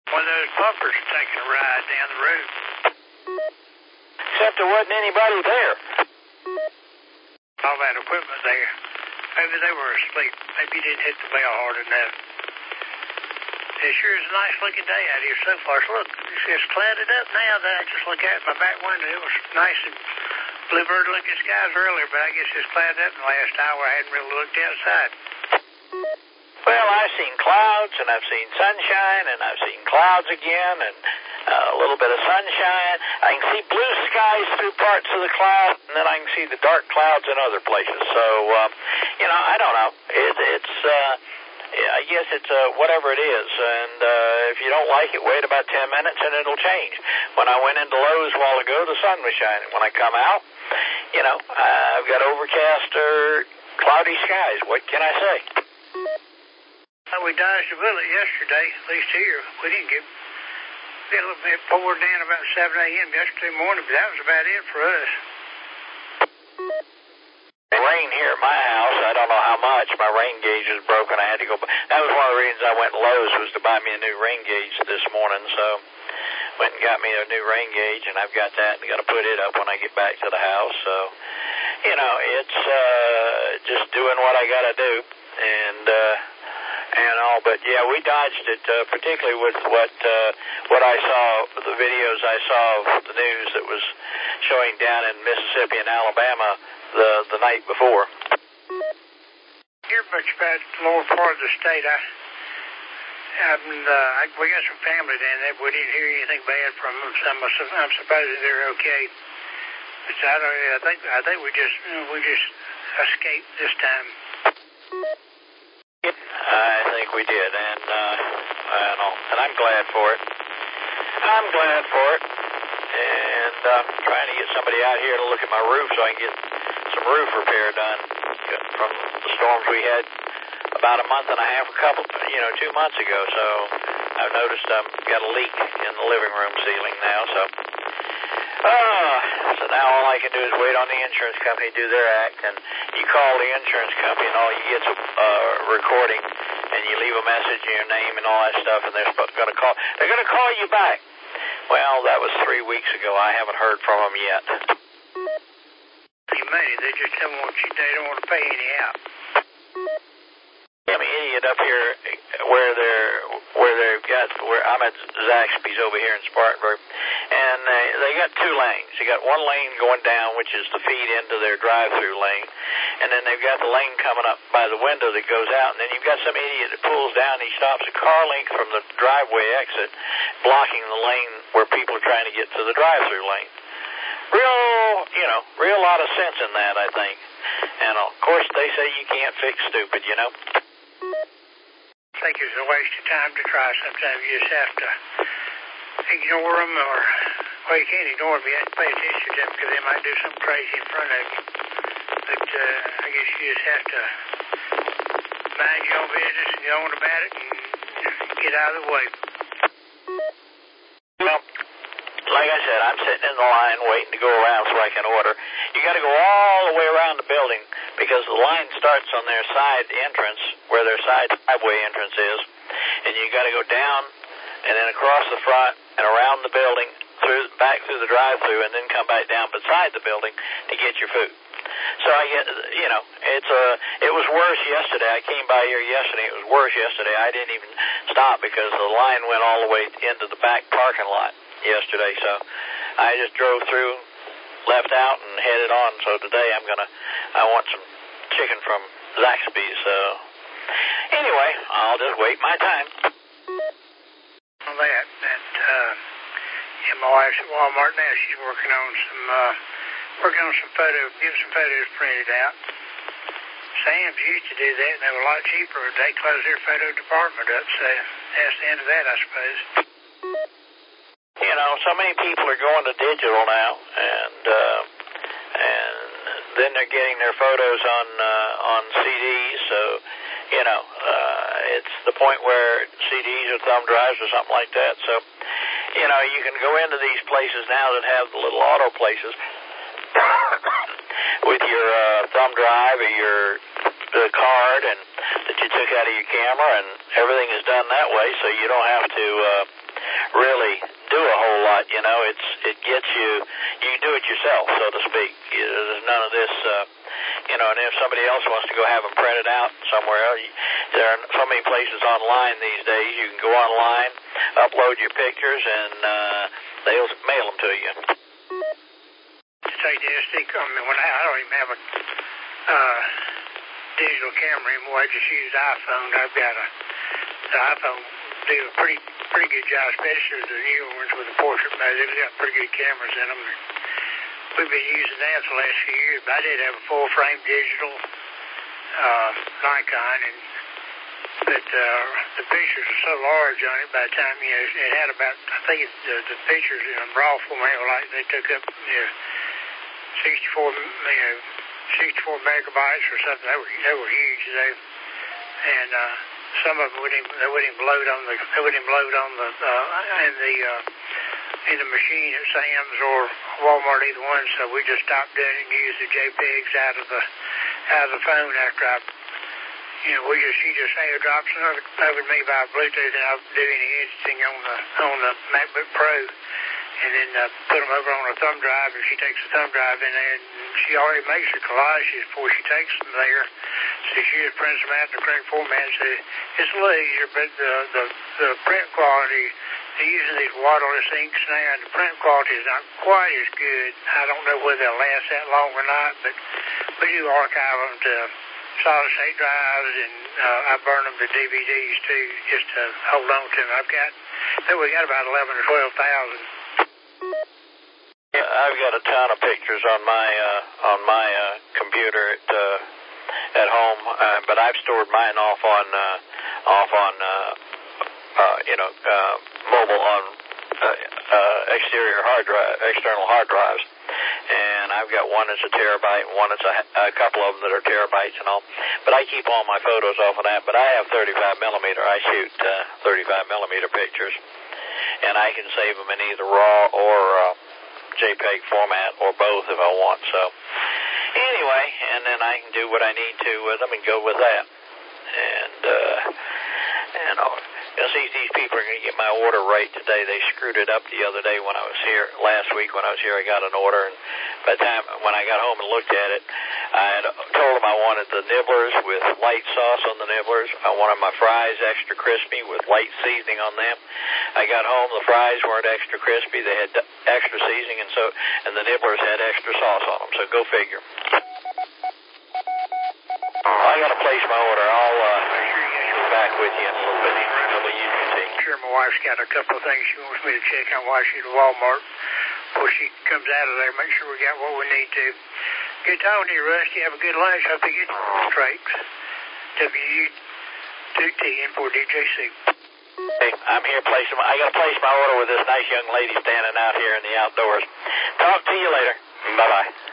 One of those puffers taking a ride down the road. Except there wasn't anybody there. All that equipment there. Maybe they were asleep. Maybe you didn't hit the bell hard enough. It sure is a nice looking day out here so far. So look, it's clouded up now. That I just look out my back window. It was nice and bluebird looking skies earlier, but I guess it's clouded up in the last hour. I hadn't really looked outside. Well, I've seen clouds, and I've seen sunshine, and I've seen clouds again, and a little bit of sunshine. I can see blue skies through parts of the cloud, and then I can see the dark clouds in other places. So, I don't know. I guess it's whatever it is, and if you don't like it, wait about 10 minutes and it'll change. When I went into Lowe's a while ago, the sun was shining. When I come out, I've got overcast or cloudy skies. What can I say? We dodged a bullet yesterday, at least here. We didn't get a little bit poured down about 7 a.m. yesterday morning, but that was about it for us. Rain here at my house. I don't know how much. My rain gauge is broken. I had to go. That was one of the reasons I went to Lowe's, was to buy me a new rain gauge this morning. So went and got me a new rain gauge, and I've got that and got to put it up when I get back to the house. So, it's just doing what I got to do. And all, but yeah, we dodged it, particularly with what I saw, the videos I saw of the news that was showing down in Mississippi and Alabama the night before. Hear much about the lower part of the state. We got some family down there, but we didn't hear anything bad from them. I'm supposing they're okay. But I think we just escaped this time. I think we did, and I'm glad for it. I'm glad for it, and I'm trying to get somebody out here to look at my roof so I can get some roof repair done from the storms we had about a month and a half, 2 months ago. So I've noticed I've got a leak in the living room ceiling now. So now all I can do is wait on the insurance company to do their act, and you call the insurance company, and all you get is a recording, and you leave a message and your name and all that stuff, and they're going to call. They're going to call you back. Well, that was 3 weeks ago. I haven't heard from them yet. Money, they just don't want you. They don't want to pay any out. I'm an idiot up here where I'm at Zaxby's over here in Spartanburg, and they got 2 lanes. You got one lane going down, which is the feed into their drive-through lane, and then they've got the lane coming up by the window that goes out, and then you've got some idiot that pulls down. He stops a car length from the driveway exit, blocking the lane where people are trying to get to the drive-through lane. Real lot of sense in that, I think. And of course, they say you can't fix stupid, I think it's a waste of time to try. Sometimes you just have to ignore them, you can't ignore them. You have to pay attention to them because they might do something crazy in front of you. But I guess you just have to mind your own business and go on about it and get out of the way. Well, like I said, I'm sitting in the line waiting to go around so I can order. You got to go all the way around the building because the line starts on their side entrance, where their side driveway entrance is, and you got to go down and then across the front and around the building, back through the drive-through, and then come back down beside the building to get your food. So I get, it was worse yesterday. I came by here yesterday. It was worse yesterday. I didn't even stop because the line went all the way into the back parking lot yesterday. So I just drove through, left out, and headed on. So today I want some chicken from Zaxby's. So anyway, I'll just wait my time. On that, my wife's at Walmart now. She's working on some photos, getting some photos printed out. Sam's used to do that, and they were a lot cheaper. They closed their photo department up, so that's the end of that, I suppose. So many people are going to digital now, and then they're getting their photos on CDs. So it's the point where CDs or thumb drives or something like that. So you can go into these places now that have the little auto places with your thumb drive or the card and that you took out of your camera, and everything is done that way, so you don't have to know, it gets you can do it yourself, so to speak. There's none of this, and if somebody else wants to go have them printed out somewhere, there are so many places online these days. You can go online, upload your pictures, and they'll mail them to you. Take the SD card. When I don't even have a digital camera anymore. I just use the iPhone. I've got the iPhone do a pretty good job, especially the newer ones with the portrait mode. They've got pretty good cameras in them. We've been using that for the last few years. But I did have a full-frame digital Nikon, but the pictures are so large on it. By the time it had about, I think the pictures in raw format were like they took up 64 megabytes or something. They were huge. And some of them wouldn't even load on the in the machine at Sam's or Walmart, either one. So we just stopped doing it and used the JPEGs out of the phone after she just airdrops them over to me by Bluetooth, and I'll do any editing on the MacBook Pro, and then put them over on a thumb drive. If she takes the thumb drive in there, and she already makes her collages before she takes them there, so she just prints them out in the correct format. So it's a little easier, but the print quality, they're using these waterless inks now, and the print quality is not quite as good. I don't know whether they'll last that long or not, but we do archive them to solid state drives, and I burn them to DVDs too, just to hold on to them. We got about 11 or 12,000. Yeah, I've got a ton of pictures on my computer at home, but I've stored mine off on mobile on external hard drives. And I've got one that's a terabyte, and one that's a couple of them that are terabytes and all. But I keep all my photos off of that. But I have 35 millimeter. I shoot 35 millimeter pictures, and I can save them in either RAW or JPEG format, or both if I want. So anyway, and then I can do what I need to with them and go with that. And see, these people are going to get my order right today. They screwed it up the other day when I was here. Last week when I was here, I got an order, and by the time when I got home and looked at it, I had told them I wanted the nibblers with light sauce on the nibblers. I wanted my fries extra crispy with light seasoning on them. I got home, the fries weren't extra crispy. They had extra seasoning, and the nibblers had extra sauce on them. So go figure. I got to place my order. I'll be back with you in a little bit. Sure, my wife's got a couple of things she wants me to check on while she's at Walmart. Before she comes out of there, make sure we got what we need to. Good talking to you, Rusty. Have a good lunch. Hope you get straight. W2TN for DJC. Hey, I'm here placing. I got to place my order with this nice young lady standing out here in the outdoors. Talk to you later. Bye-bye.